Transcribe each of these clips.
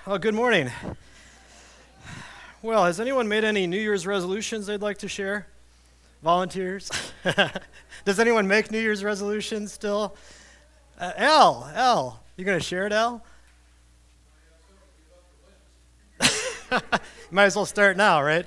Oh, good morning. Well, has anyone made any New Year's resolutions they'd like to share? Volunteers? Does anyone make New Year's resolutions still? Al, you going to share it, Al? You might as well start now, right?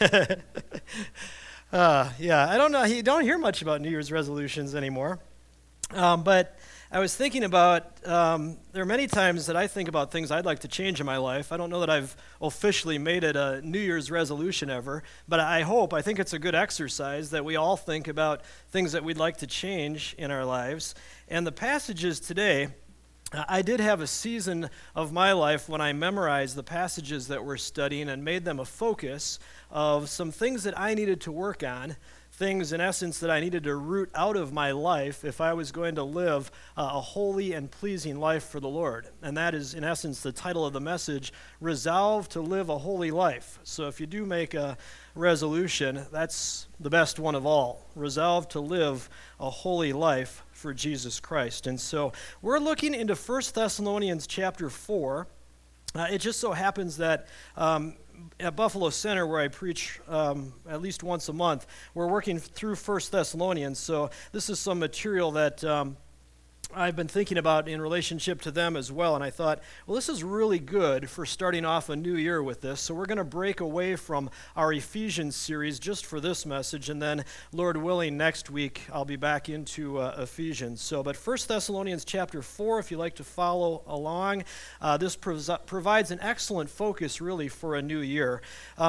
Yeah, I don't know. You don't hear much about New Year's resolutions anymore. But I was thinking about, there are many times that I think about things I'd like to change in my life. I don't know that I've officially made it a New Year's resolution ever, but I think it's a good exercise that we all think about things that we'd like to change in our lives. And the passages today, I did have a season of my life when I memorized the passages that we're studying and made them a focus of some things that I needed to work on, things in essence that I needed to root out of my life if I was going to live a holy and pleasing life for the Lord. And that is in essence the title of the message, Resolve to Live a Holy Life. So if you do make a resolution, that's the best one of all. Resolve to live a holy life for Jesus Christ. And so we're looking into 1 Thessalonians chapter 4. It just so happens that at Buffalo Center, where I preach at least once a month, we're working through 1 Thessalonians. So this is some material that I've been thinking about in relationship to them as well. And I thought, well, this is really good for starting off a new year with this. So we're going to break away from our Ephesians series just for this message. And then, Lord willing, next week I'll be back into Ephesians. But 1 Thessalonians chapter 4, if you'd like to follow along, this provides an excellent focus really for a new year.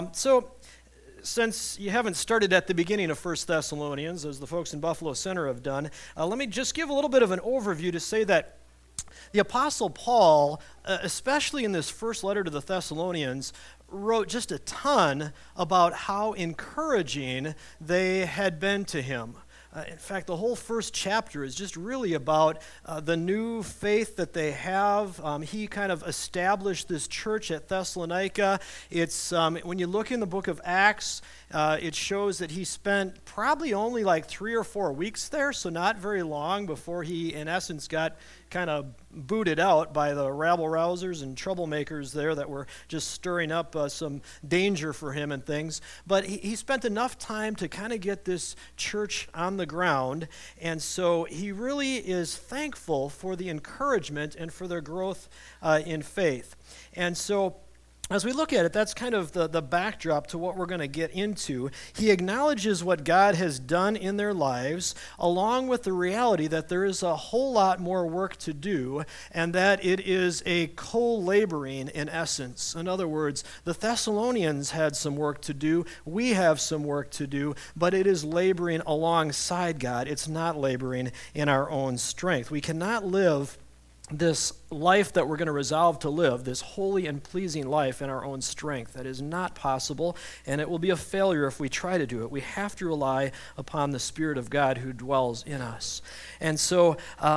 Since you haven't started at the beginning of 1 Thessalonians, as the folks in Buffalo Center have done, let me just give a little bit of an overview to say that the Apostle Paul, especially in this first letter to the Thessalonians, wrote just a ton about how encouraging they had been to him. In fact, the whole first chapter is just really about the new faith that they have. He kind of established this church at Thessalonica. It's when you look in the book of Acts, it shows that he spent probably only like 3 or 4 weeks there, so not very long before he, in essence, got kind of booted out by the rabble-rousers and troublemakers there that were just stirring up some danger for him and things. But he spent enough time to kind of get this church on the ground, and so he really is thankful for the encouragement and for their growth in faith. And so as we look at it, that's kind of the backdrop to what we're going to get into. He acknowledges what God has done in their lives, along with the reality that there is a whole lot more work to do, and that it is a co-laboring in essence. In other words, the Thessalonians had some work to do, we have some work to do, but it is laboring alongside God. It's not laboring in our own strength. We cannot live this life that we're going to resolve to live, this holy and pleasing life in our own strength. That is not possible, and it will be a failure if we try to do it. We have to rely upon the Spirit of God who dwells in us. And so,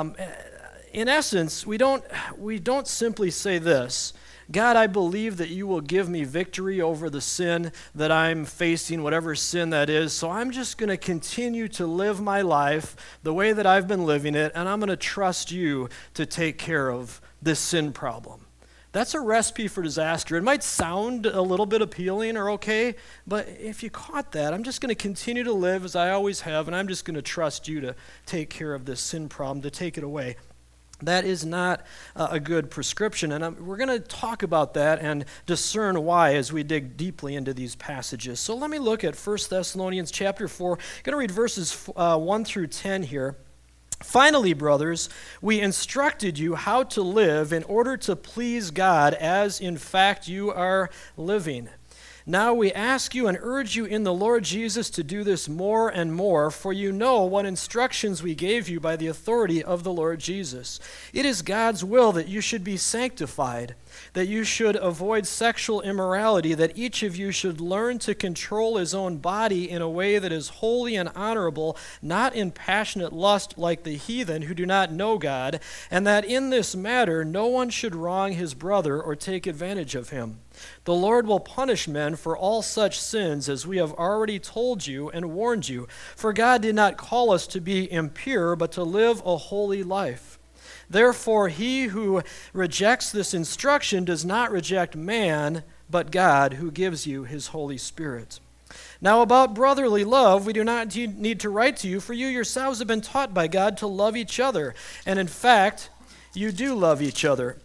in essence, we don't simply say this: God, I believe that you will give me victory over the sin that I'm facing, whatever sin that is, so I'm just going to continue to live my life the way that I've been living it, and I'm going to trust you to take care of this sin problem. That's a recipe for disaster. It might sound a little bit appealing or okay, but if you caught that, I'm just going to continue to live as I always have, and I'm just going to trust you to take care of this sin problem, to take it away. That is not a good prescription, and we're going to talk about that and discern why as we dig deeply into these passages. So let me look at 1 Thessalonians chapter 4. I'm going to read verses 1 through 10 here. Finally, brothers, we instructed you how to live in order to please God, as in fact you are living. Now we ask you and urge you in the Lord Jesus to do this more and more, for you know what instructions we gave you by the authority of the Lord Jesus. It is God's will that you should be sanctified, that you should avoid sexual immorality, that each of you should learn to control his own body in a way that is holy and honorable, not in passionate lust like the heathen who do not know God, and that in this matter no one should wrong his brother or take advantage of him. The Lord will punish men for all such sins, as we have already told you and warned you. For God did not call us to be impure, but to live a holy life. Therefore, he who rejects this instruction does not reject man, but God, who gives you his Holy Spirit. Now about brotherly love, we do not need to write to you, for you yourselves have been taught by God to love each other. And in fact, you do love each other.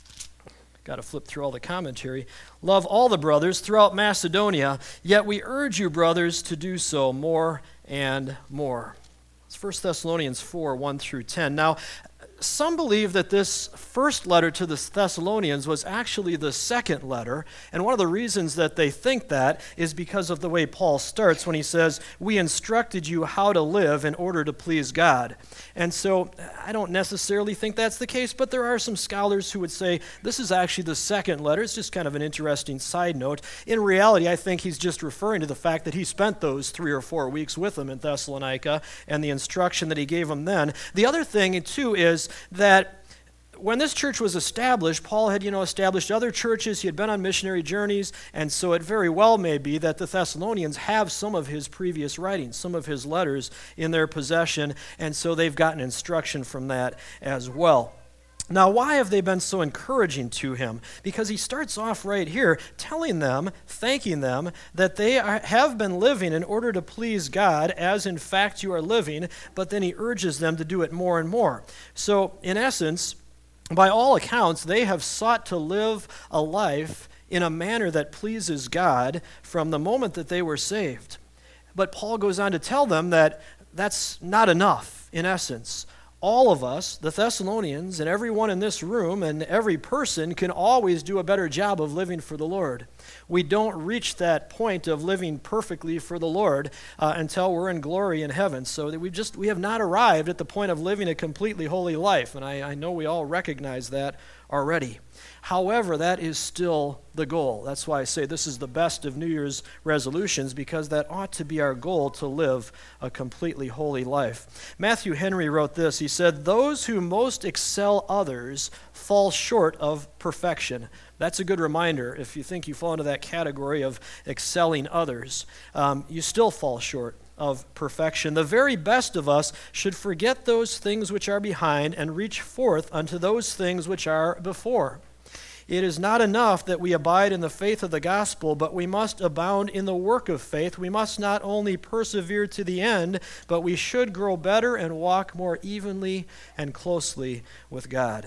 Got to flip through all the commentary. Love all the brothers throughout Macedonia, yet we urge you, brothers, to do so more and more. It's 1 Thessalonians 4, 1 through 10. Now, some believe that this first letter to the Thessalonians was actually the second letter, and one of the reasons that they think that is because of the way Paul starts when he says, "We instructed you how to live in order to please God." And so I don't necessarily think that's the case, but there are some scholars who would say this is actually the second letter. It's just kind of an interesting side note. In reality, I think he's just referring to the fact that he spent those 3 or 4 weeks with them in Thessalonica and the instruction that he gave them then. The other thing, too, is that when this church was established, Paul had, established other churches. He had been on missionary journeys, and so it very well may be that the Thessalonians have some of his previous writings, some of his letters in their possession, and so they've gotten instruction from that as well. Now, why have they been so encouraging to him? Because he starts off right here telling them, thanking them, that they have been living in order to please God, as in fact you are living, but then he urges them to do it more and more. So, in essence, by all accounts, they have sought to live a life in a manner that pleases God from the moment that they were saved. But Paul goes on to tell them that that's not enough, in essence. All of us, the Thessalonians, and everyone in this room, and every person can always do a better job of living for the Lord. We don't reach that point of living perfectly for the Lord until we're in glory in heaven. So that we have not arrived at the point of living a completely holy life, and I know we all recognize that already. However, that is still the goal. That's why I say this is the best of New Year's resolutions, because that ought to be our goal, to live a completely holy life. Matthew Henry wrote this. He said, "Those who most excel others fall short of perfection." That's a good reminder. If you think you fall into that category of excelling others, you still fall short of perfection. The very best of us should forget those things which are behind and reach forth unto those things which are before. It is not enough that we abide in the faith of the gospel, but we must abound in the work of faith. We must not only persevere to the end, but we should grow better and walk more evenly and closely with God.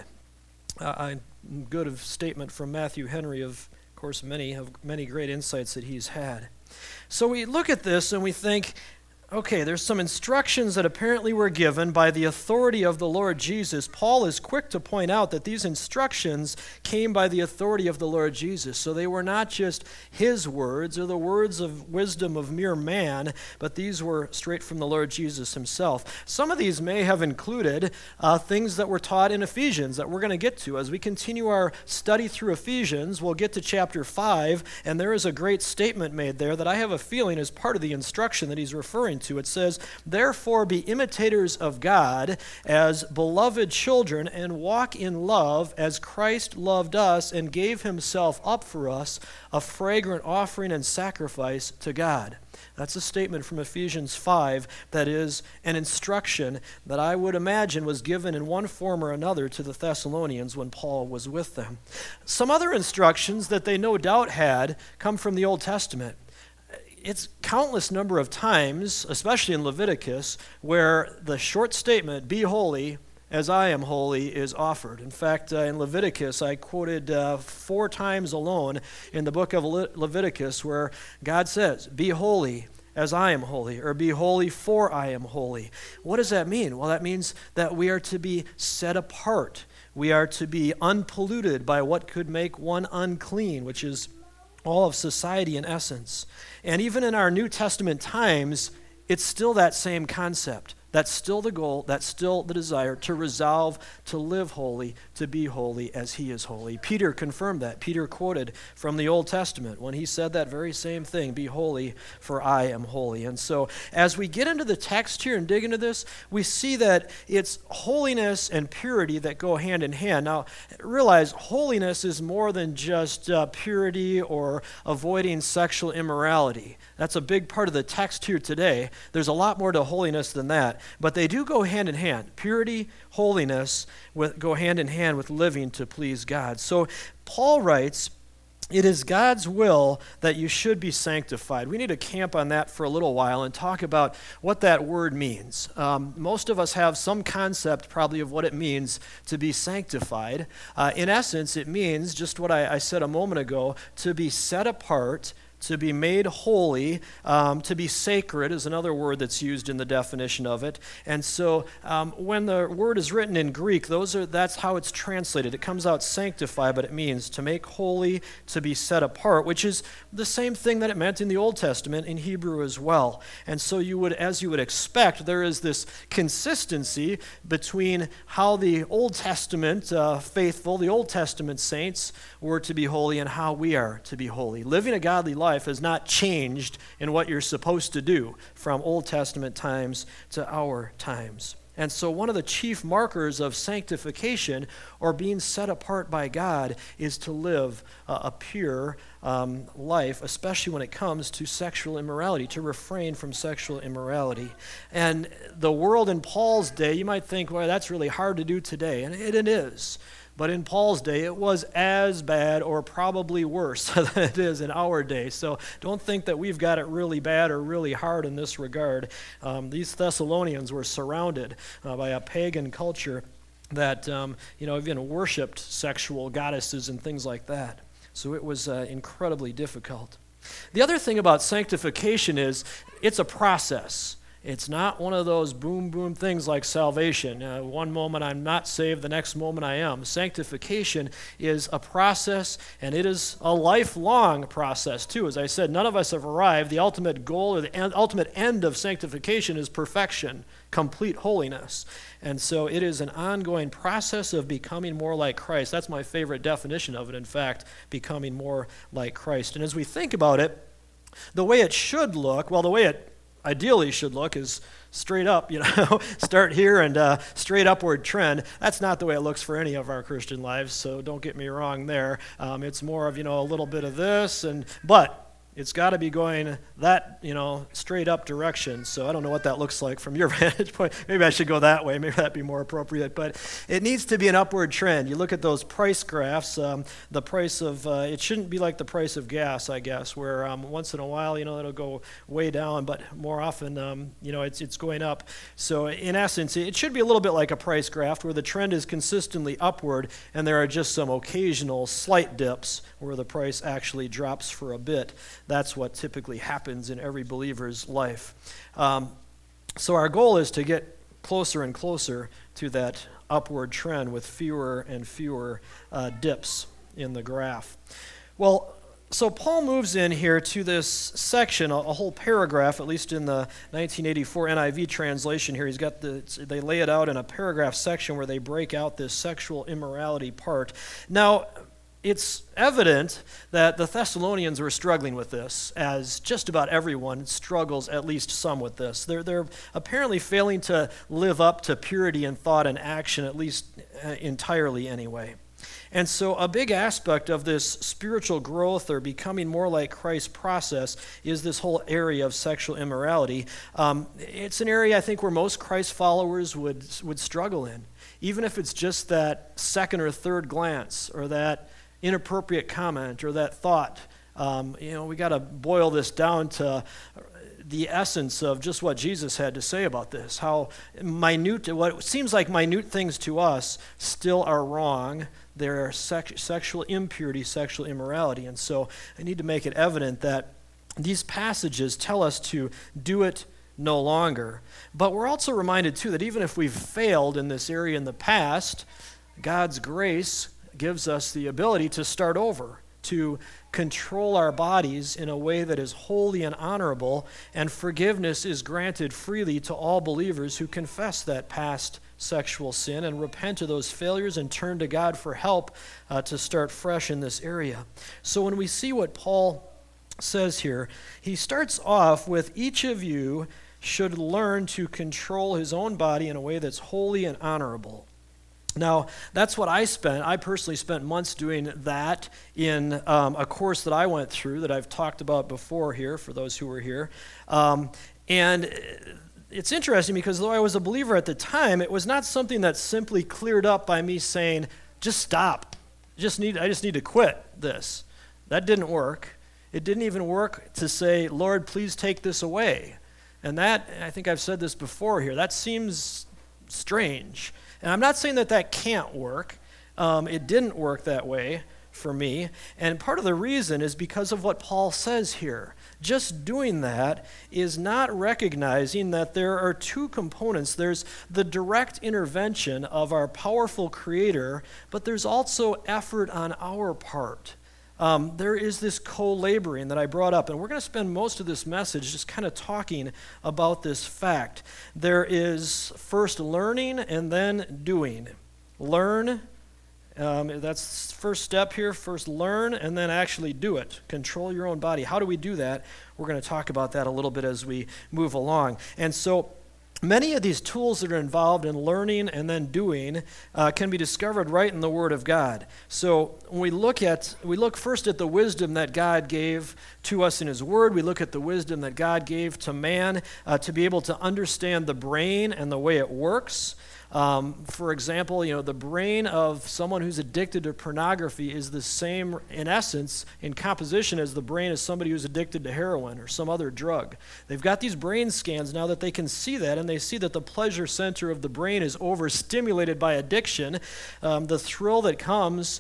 A good statement from Matthew Henry, of course, many great insights that he's had. So we look at this and we think, okay, there's some instructions that apparently were given by the authority of the Lord Jesus. Paul is quick to point out that these instructions came by the authority of the Lord Jesus. So they were not just his words or the words of wisdom of mere man, but these were straight from the Lord Jesus himself. Some of these may have included things that were taught in Ephesians that we're going to get to. As we continue our study through Ephesians, we'll get to chapter 5, and there is a great statement made there that I have a feeling is part of the instruction that he's referring to. It says, "Therefore be imitators of God as beloved children, and walk in love as Christ loved us and gave himself up for us, a fragrant offering and sacrifice to God." That's a statement from Ephesians 5 that is an instruction that I would imagine was given in one form or another to the Thessalonians when Paul was with them. Some other instructions that they no doubt had come from the Old Testament. It's countless number of times, especially in Leviticus, where the short statement, "Be holy as I am holy," is offered. In fact, in Leviticus, I quoted 4 times alone in the book of Leviticus where God says, "Be holy as I am holy," or "Be holy for I am holy." What does that mean? Well, that means that we are to be set apart. We are to be unpolluted by what could make one unclean, which is all of society in essence. And even in our New Testament times, it's still that same concept. That's still the goal. That's still the desire, to resolve to live holy, to be holy as he is holy. Peter confirmed that. Peter quoted from the Old Testament when he said that very same thing, "Be holy, for I am holy." And so as we get into the text here and dig into this, we see that it's holiness and purity that go hand in hand. Now, realize holiness is more than just purity or avoiding sexual immorality. That's a big part of the text here today. There's a lot more to holiness than that. but they do go hand in hand. Purity, holiness go hand in hand with living to please God. So Paul writes, it is God's will that you should be sanctified. We need to camp on that for a little while and talk about what that word means. Most of us have some concept probably of what it means to be sanctified. In essence, it means just what I said a moment ago, to be set apart, to be made holy, to be sacred is another word that's used in the definition of it. And so when the word is written in Greek, that's how it's translated. It comes out sanctify, but it means to make holy, to be set apart, which is the same thing that it meant in the Old Testament in Hebrew as well. And so as you would expect, there is this consistency between how the Old Testament faithful, the Old Testament saints were to be holy and how we are to be holy. Living a godly life has not changed in what you're supposed to do from Old Testament times to our times. And so one of the chief markers of sanctification or being set apart by God is to live a pure life, especially when it comes to sexual immorality, to refrain from sexual immorality. And the world in Paul's day, you might think, well, that's really hard to do today, and it is. But in Paul's day, it was as bad or probably worse than it is in our day. So don't think that we've got it really bad or really hard in this regard. These Thessalonians were surrounded by a pagan culture that even worshipped sexual goddesses and things like that. So it was incredibly difficult. The other thing about sanctification is it's a process. It's not one of those boom, boom things like salvation. One moment I'm not saved, the next moment I am. Sanctification is a process, and it is a lifelong process, too. As I said, none of us have arrived. The ultimate goal or the ultimate end of sanctification is perfection, complete holiness. And so it is an ongoing process of becoming more like Christ. That's my favorite definition of it, in fact, becoming more like Christ. And as we think about it, the way it should look, the way it ideally should look is straight up, start here and straight upward trend. That's not the way it looks for any of our Christian lives, so don't get me wrong there. It's more of, a little bit of this, but it's got to be going that, straight up direction. So I don't know what that looks like from your vantage point. Maybe I should go that way. Maybe that'd be more appropriate. But it needs to be an upward trend. You look at those price graphs, the price of, it shouldn't be like the price of gas, I guess, where once in a while, it'll go way down, but more often, it's going up. So in essence, it should be a little bit like a price graph where the trend is consistently upward and there are just some occasional slight dips where the price actually drops for a bit. That's what typically happens in every believer's life. So our goal is to get closer and closer to that upward trend with fewer and fewer dips in the graph. Well, so Paul moves in here to this section, a whole paragraph, at least in the 1984 NIV translation here. They lay it out in a paragraph section where they break out this sexual immorality part. Now, it's evident that the Thessalonians were struggling with this, as just about everyone struggles at least some with this. They're apparently failing to live up to purity in thought and action, at least entirely anyway. And so a big aspect of this spiritual growth or becoming more like Christ process is this whole area of sexual immorality. It's an area I think where most Christ followers would struggle in, even if it's just that second or third glance or that inappropriate comment or that thought. We got to boil this down to the essence of just what Jesus had to say about this, how minute, what seems like minute things to us still are wrong. They're sexual impurity, sexual immorality. And so I need to make it evident that these passages tell us to do it no longer. But we're also reminded, too, that even if we've failed in this area in the past, God's grace gives us the ability to start over, to control our bodies in a way that is holy and honorable, and forgiveness is granted freely to all believers who confess that past sexual sin and repent of those failures and turn to God for help to start fresh in this area. So when we see what Paul says here, he starts off with each of you should learn to control his own body in a way that's holy and honorable. Now, that's what I personally spent months doing that in a course that I went through that I've talked about before here, for those who were here. And it's interesting because though I was a believer at the time, it was not something that simply cleared up by me saying, just stop. I just need to quit this. That didn't work. It didn't even work to say, Lord, please take this away. And that, I think I've said this before here, that seems strange. And I'm not saying that can't work. It didn't work that way for me. And part of the reason is because of what Paul says here. Just doing that is not recognizing that there are two components. There's the direct intervention of our powerful Creator, but there's also effort on our part. There is this co-laboring that I brought up, and we're going to spend most of this message just kind of talking about this fact. There is first learning and then doing. Learn. That's the first step here. First learn and then actually do it. Control your own body. How do we do that? We're going to talk about that a little bit as we move along. And so many of these tools that are involved in learning and then doing can be discovered right in the Word of God. So when we look first at the wisdom that God gave to us in His Word. We look at the wisdom that God gave to man to be able to understand the brain and the way it works. For example, the brain of someone who's addicted to pornography is the same, in essence, in composition as the brain of somebody who's addicted to heroin or some other drug. They've got these brain scans now that they can see that, and they see that the pleasure center of the brain is overstimulated by addiction. The thrill that comes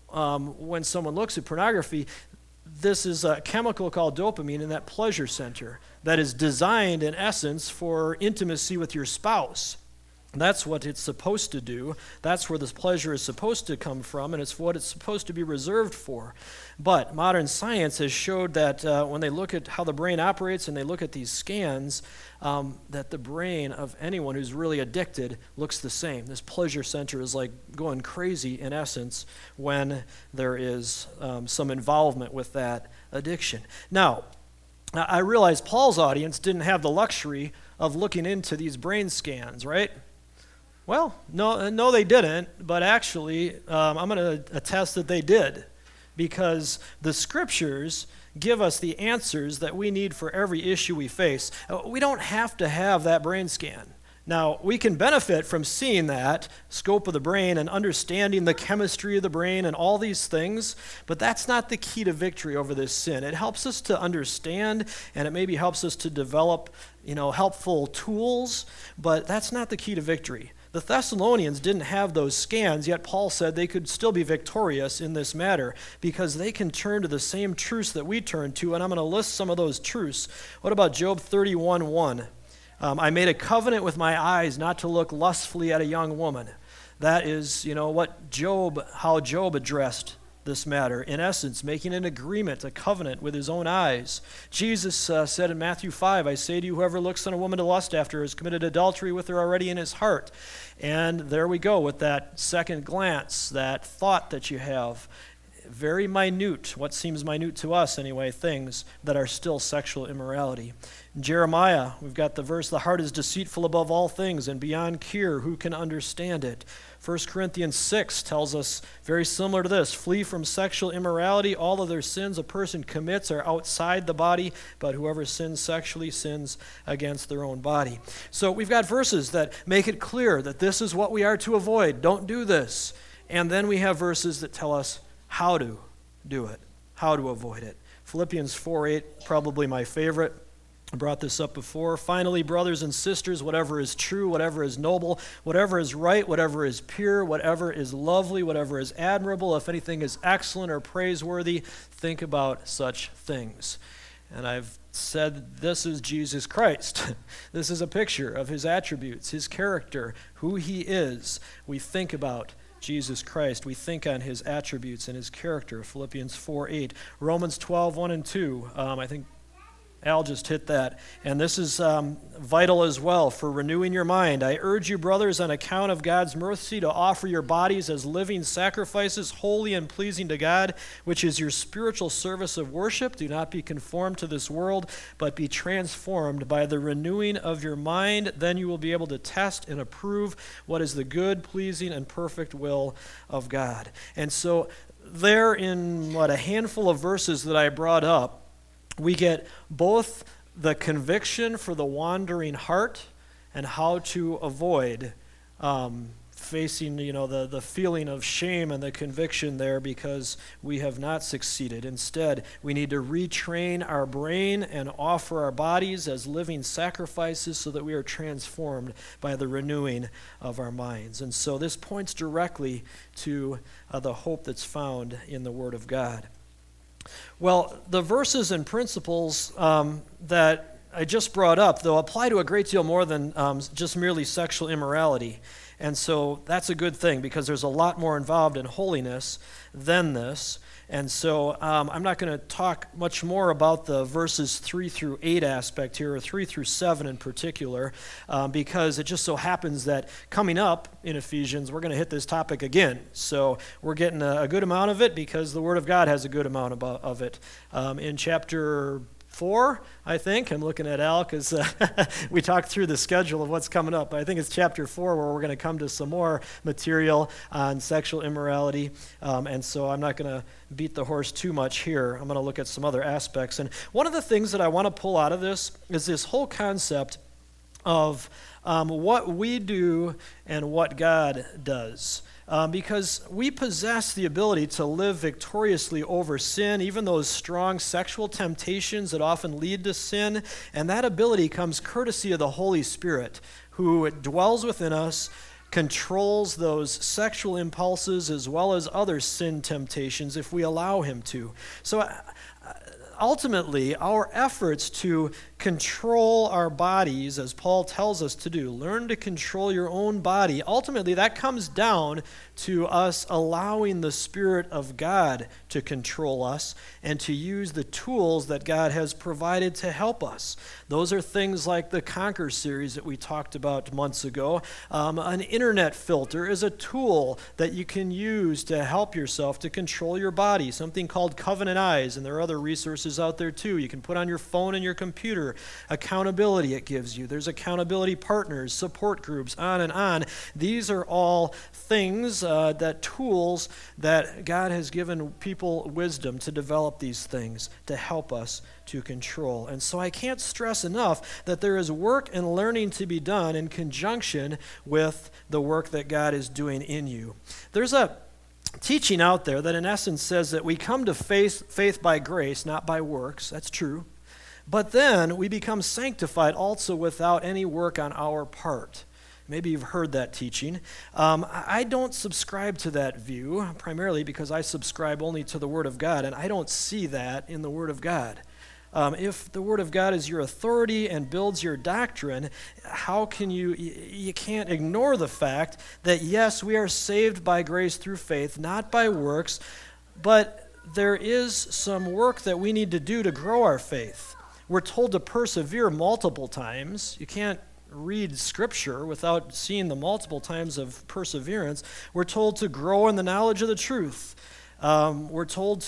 when someone looks at pornography, this is a chemical called dopamine in that pleasure center that is designed, in essence, for intimacy with your spouse. That's what it's supposed to do. That's where this pleasure is supposed to come from, and it's what it's supposed to be reserved for. But modern science has showed that when they look at how the brain operates and they look at these scans, that the brain of anyone who's really addicted looks the same. This pleasure center is like going crazy, in essence, when there is some involvement with that addiction. Now, I realize Paul's audience didn't have the luxury of looking into these brain scans, right? Well, no, they didn't, but actually, I'm going to attest that they did, because the Scriptures give us the answers that we need for every issue we face. We don't have to have that brain scan. Now, we can benefit from seeing that scope of the brain and understanding the chemistry of the brain and all these things, but that's not the key to victory over this sin. It helps us to understand, and it maybe helps us to develop, helpful tools, but that's not the key to victory. The Thessalonians didn't have those scans, yet Paul said they could still be victorious in this matter because they can turn to the same truths that we turn to, and I'm going to list some of those truths. What about Job 31:1? I made a covenant with my eyes not to look lustfully at a young woman. That is, how Job addressed this matter. In essence, making an agreement, a covenant with his own eyes. Jesus said in Matthew 5, I say to you, whoever looks on a woman to lust after her has committed adultery with her already in his heart. And there we go with that second glance, that thought that you have. Very minute, what seems minute to us anyway, things that are still sexual immorality. In Jeremiah, we've got the verse, the heart is deceitful above all things and beyond cure, who can understand it? 1 Corinthians 6 tells us very similar to this, flee from sexual immorality. All of their sins a person commits are outside the body, but whoever sins sexually sins against their own body. So we've got verses that make it clear that this is what we are to avoid. Don't do this. And then we have verses that tell us how to do it, how to avoid it. Philippians 4:8, probably my favorite. I brought this up before. Finally, brothers and sisters, whatever is true, whatever is noble, whatever is right, whatever is pure, whatever is lovely, whatever is admirable, if anything is excellent or praiseworthy, think about such things. And I've said this is Jesus Christ. This is a picture of his attributes, his character, who he is. We think about Jesus Christ. We think on his attributes and his character. Philippians 4:8. Romans 12:1 and 2. I think Al just hit that. And this is vital as well for renewing your mind. I urge you, brothers, on account of God's mercy, to offer your bodies as living sacrifices, holy and pleasing to God, which is your spiritual service of worship. Do not be conformed to this world, but be transformed by the renewing of your mind. Then you will be able to test and approve what is the good, pleasing, and perfect will of God. And so there in a handful of verses that I brought up, we get both the conviction for the wandering heart, and how to avoid facing, the feeling of shame and the conviction there because we have not succeeded. Instead, we need to retrain our brain and offer our bodies as living sacrifices so that we are transformed by the renewing of our minds. And so this points directly to the hope that's found in the Word of God. Well, the verses and principles that I just brought up, though, apply to a great deal more than just merely sexual immorality. And so that's a good thing because there's a lot more involved in holiness than this. And so I'm not going to talk much more about the verses 3 through 8 aspect here, or 3 through 7 in particular, because it just so happens that coming up in Ephesians, we're going to hit this topic again. So we're getting a good amount of it because the Word of God has a good amount of it. In chapter 4, I think. I'm looking at Al because we talked through the schedule of what's coming up. I think it's chapter 4 where we're going to come to some more material on sexual immorality. And so I'm not going to beat the horse too much here. I'm going to look at some other aspects. And one of the things that I want to pull out of this is this whole concept of what we do and what God does. Because we possess the ability to live victoriously over sin, even those strong sexual temptations that often lead to sin, and that ability comes courtesy of the Holy Spirit, who dwells within us, controls those sexual impulses as well as other sin temptations if we allow him to. So ultimately, our efforts to control our bodies, as Paul tells us to do, learn to control your own body, ultimately that comes down to us allowing the Spirit of God to control us and to use the tools that God has provided to help us. Those are things like the Conquer series that we talked about months ago. An internet filter is a tool that you can use to help yourself to control your body, something called Covenant Eyes, and there are other resources out there too. You can put on your phone and your computer. Accountability it gives you. There's accountability partners, support groups, on and on. These are all things, tools that God has given people wisdom to develop these things to help us to control. And so I can't stress enough that there is work and learning to be done in conjunction with the work that God is doing in you. There's a teaching out there that in essence says that we come to faith by grace, not by works. That's true. But then we become sanctified also without any work on our part. Maybe you've heard that teaching. I don't subscribe to that view, primarily because I subscribe only to the Word of God, and I don't see that in the Word of God. If the Word of God is your authority and builds your doctrine, how can you can't ignore the fact that yes, we are saved by grace through faith, not by works, but there is some work that we need to do to grow our faith. We're told to persevere multiple times. You can't read Scripture without seeing the multiple times of perseverance. We're told to grow in the knowledge of the truth. We're told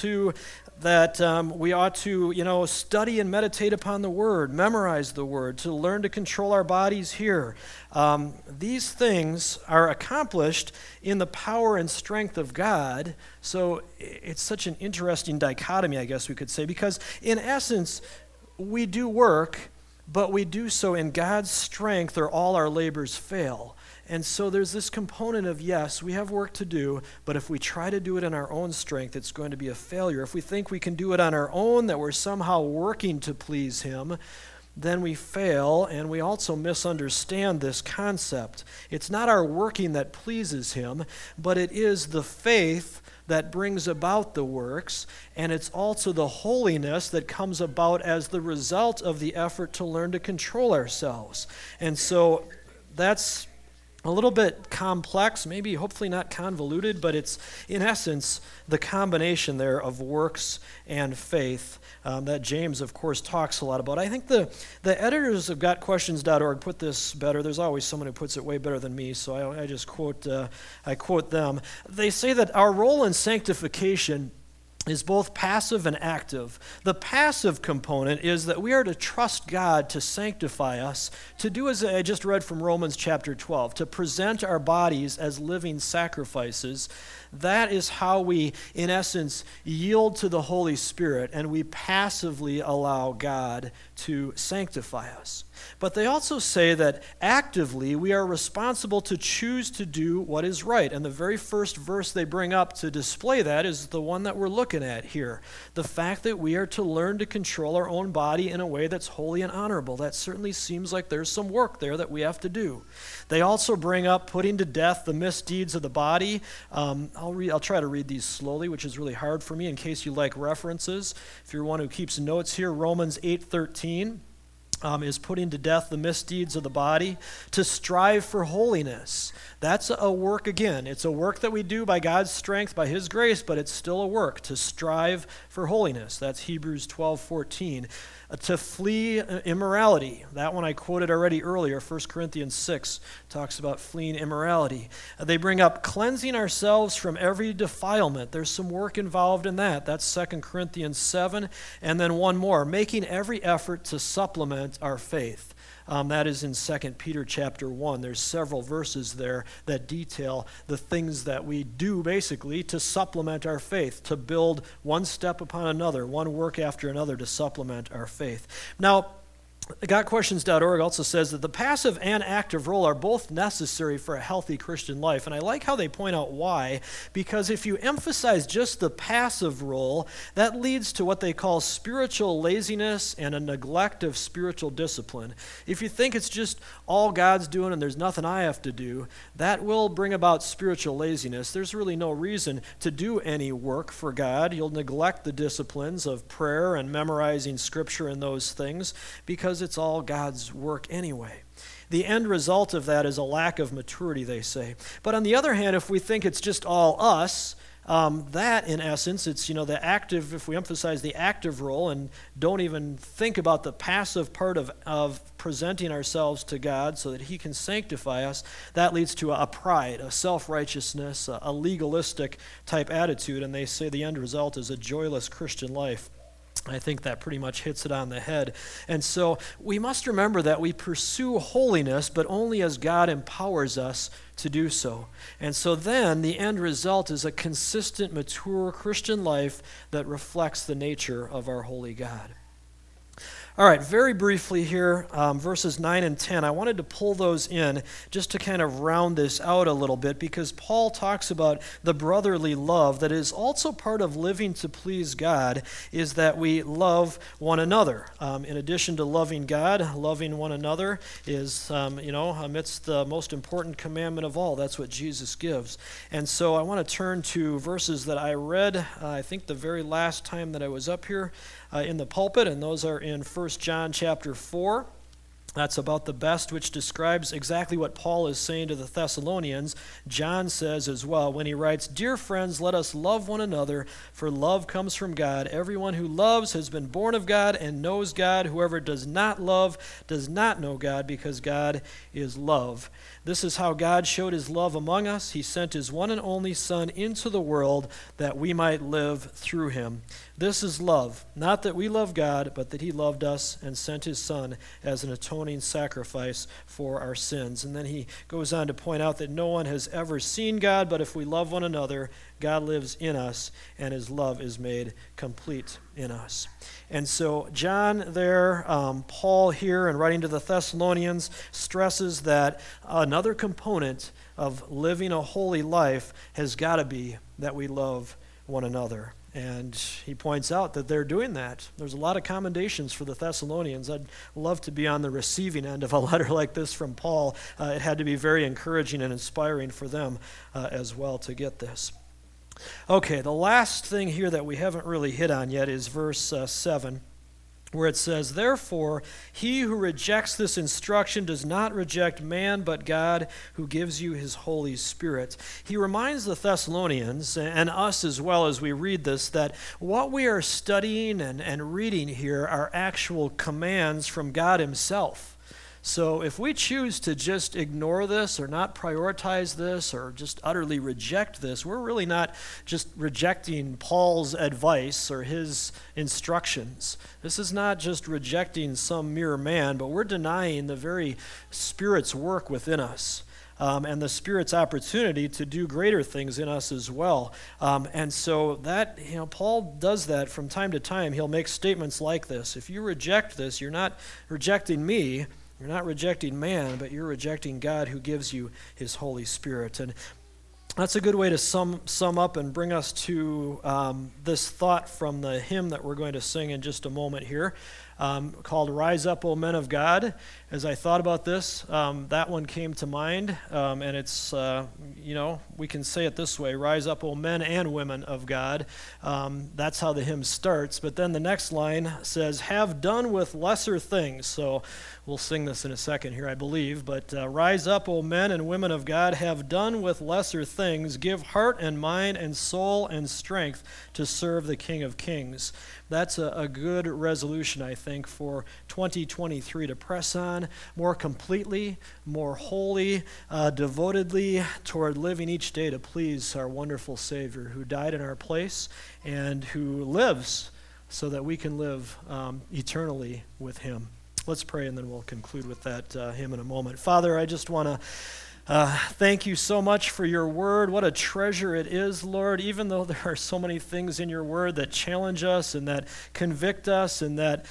that we ought to, study and meditate upon the Word, memorize the Word, to learn to control our bodies here. These things are accomplished in the power and strength of God. So it's such an interesting dichotomy, I guess we could say, because in essence, we do work, but we do so in God's strength or all our labors fail. And so there's this component of, yes, we have work to do, but if we try to do it in our own strength, it's going to be a failure. If we think we can do it on our own, that we're somehow working to please Him, then we fail, and we also misunderstand this concept. It's not our working that pleases Him, but it is the faith that brings about the works, and it's also the holiness that comes about as the result of the effort to learn to control ourselves. And so that's a little bit complex, maybe hopefully not convoluted, but it's in essence the combination there of works and faith that James, of course, talks a lot about. I think the editors of GotQuestions.org put this better. There's always someone who puts it way better than me, so I just quote them. They say that our role in sanctification is both passive and active. The passive component is that we are to trust God to sanctify us, to do as I just read from Romans chapter 12, to present our bodies as living sacrifices that is how we, in essence, yield to the Holy Spirit and we passively allow God to sanctify us. But they also say that actively we are responsible to choose to do what is right. And the very first verse they bring up to display that is the one that we're looking at here. The fact that we are to learn to control our own body in a way that's holy and honorable. That certainly seems like there's some work there that we have to do. They also bring up putting to death the misdeeds of the body. I'll try to read these slowly, which is really hard for me in case you like references. If you're one who keeps notes here, Romans 8:13. Is putting to death the misdeeds of the body, to strive for holiness. That's a work again. It's a work that we do by God's strength, by His grace, but it's still a work to strive for holiness. That's Hebrews 12:14. To flee immorality. That one I quoted already earlier. 1 Corinthians 6 talks about fleeing immorality. They bring up cleansing ourselves from every defilement. There's some work involved in that. That's 2 Corinthians 7. And then one more, making every effort to supplement our faith. That is in 2 Peter chapter 1. There's several verses there that detail the things that we do basically to supplement our faith, to build one step upon another, one work after another to supplement our faith. Now, GotQuestions.org also says that the passive and active role are both necessary for a healthy Christian life. And I like how they point out why, because if you emphasize just the passive role, that leads to what they call spiritual laziness and a neglect of spiritual discipline. If you think it's just all God's doing and there's nothing I have to do, that will bring about spiritual laziness. There's really no reason to do any work for God. You'll neglect the disciplines of prayer and memorizing Scripture and those things because it's all God's work anyway. The end result of that is a lack of maturity, they say. But on the other hand, if we think it's just all us, that in essence, it's, the active, if we emphasize the active role and don't even think about the passive part of presenting ourselves to God so that He can sanctify us, that leads to a pride, a self-righteousness, a legalistic type attitude, and they say the end result is a joyless Christian life. I think that pretty much hits it on the head. And so we must remember that we pursue holiness, but only as God empowers us to do so. And so then the end result is a consistent, mature Christian life that reflects the nature of our holy God. All right, very briefly here, verses 9 and 10. I wanted to pull those in just to kind of round this out a little bit because Paul talks about the brotherly love that is also part of living to please God, is that we love one another. In addition to loving God, loving one another is, amidst the most important commandment of all. That's what Jesus gives. And so I want to turn to verses that I read, I think the very last time that I was up here in the pulpit, and those are in 1 John chapter 4. That's about the best, which describes exactly what Paul is saying to the Thessalonians. John says as well, when he writes, "Dear friends, let us love one another, for love comes from God. Everyone who loves has been born of God and knows God. Whoever does not love does not know God, because God is love. This is how God showed His love among us. He sent His one and only Son into the world that we might live through Him. This is love, not that we love God, but that He loved us and sent His Son as an atoning sacrifice for our sins." And then he goes on to point out that no one has ever seen God, but if we love one another, God lives in us, and His love is made complete in us. And so John there, Paul here, in writing to the Thessalonians, stresses that another component of living a holy life has got to be that we love one another. And he points out that they're doing that. There's a lot of commendations for the Thessalonians. I'd love to be on the receiving end of a letter like this from Paul. It had to be very encouraging and inspiring for them as well to get this. Okay, the last thing here that we haven't really hit on yet is verse 7. Where it says, "Therefore, he who rejects this instruction does not reject man, but God, who gives you His Holy Spirit." He reminds the Thessalonians, and us as well as we read this, that what we are studying and reading here are actual commands from God Himself. So if we choose to just ignore this or not prioritize this or just utterly reject this, we're really not just rejecting Paul's advice or his instructions. This is not just rejecting some mere man, but we're denying the very Spirit's work within us. and the Spirit's opportunity to do greater things in us as well. And so that, Paul does that from time to time. He'll make statements like this. If you reject this, you're not rejecting me, you're not rejecting man, but you're rejecting God who gives you his Holy Spirit. And that's a good way to sum up and bring us to this thought from the hymn that we're going to sing in just a moment here, called Rise Up, O Men of God. As I thought about this, that one came to mind, and it's, we can say it this way, Rise up, O men and women of God. That's how the hymn starts, but then the next line says, have done with lesser things. So we'll sing this in a second here, I believe, but rise up, O men and women of God, have done with lesser things, give heart and mind and soul and strength to serve the King of Kings. That's a good resolution, I think, for 2023, to press on more completely, more wholly, devotedly toward living each day to please our wonderful Savior who died in our place and who lives so that we can live eternally with him. Let's pray, and then we'll conclude with that hymn in a moment. Father, I just want to thank you so much for your word. What a treasure it is, Lord, even though there are so many things in your word that challenge us and that convict us and that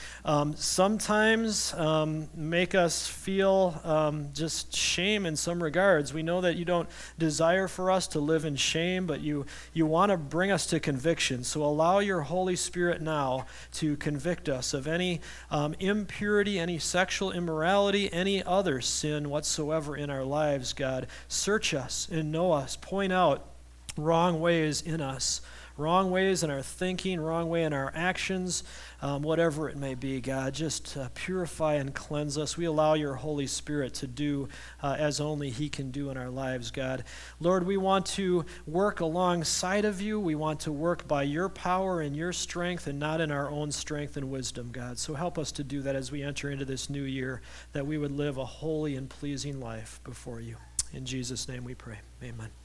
sometimes make us feel just shame in some regards. We know that you don't desire for us to live in shame, but you want to bring us to conviction. So allow your Holy Spirit now to convict us of any impurity, any sexual immorality, any other sin whatsoever in our lives, God. Search us and know us. Point out wrong ways in us, wrong ways in our thinking, wrong way in our actions, whatever it may be, God. Just purify and cleanse us. We allow your Holy Spirit to do as only he can do in our lives, God. Lord, we want to work alongside of you. We want to work by your power and your strength and not in our own strength and wisdom, God. So help us to do that as we enter into this new year, that we would live a holy and pleasing life before you. In Jesus' name we pray. Amen.